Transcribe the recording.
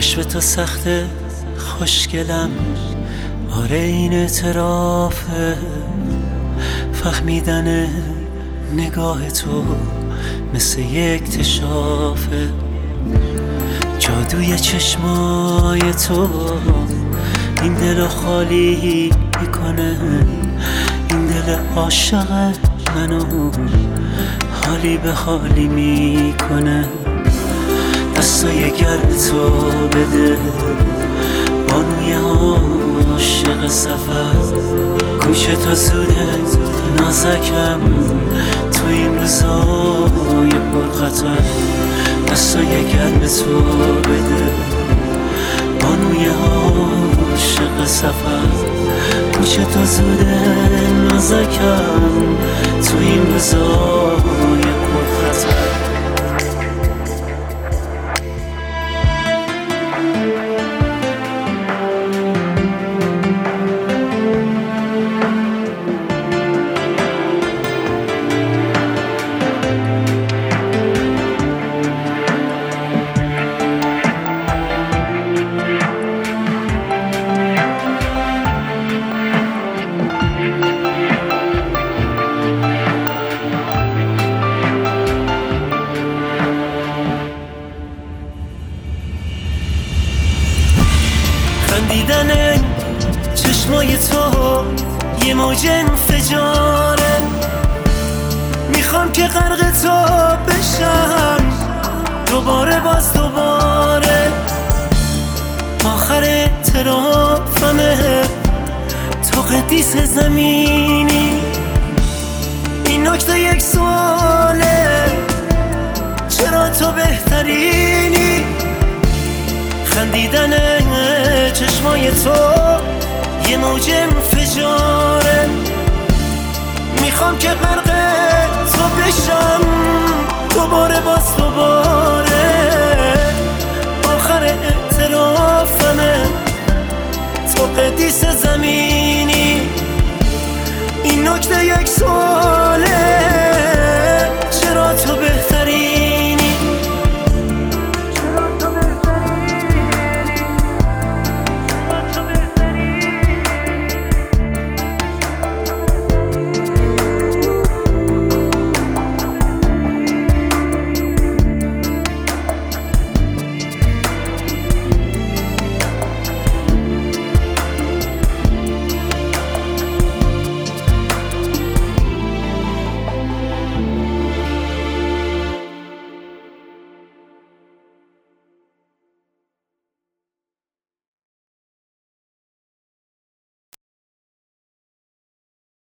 عشق تو سخته خوشگلم، آره این اعترافه. فهمیدن نگاه تو مثل یک اکتشافه. جادوی چشمای تو این دل خالی میکنه، این دل عاشق منو حالی به حالی میکنه. دستای گرم تو بده بانوی عاشق سفر، گوش تا زوده نازکم تو این روزای پرخطر. دستای گرم تو بده بانوی عاشق سفر، گوش تا زوده نازکم تو این روزای پرخطر. خندیدن چشمای تو یه موج انفجاره، میخوام که غرق تو بشم دوباره باز دوباره. آخر اعترافمه تو قدیس زمینی، این نکته یک سواله چرا تو بهترینی. خندیدن چشمای تو یه موج انفجاره، میخوام که غرق تو بشم دوباره باز دوباره. آخر اعترافمه تو قدیس زمینی، این نکته یک سوال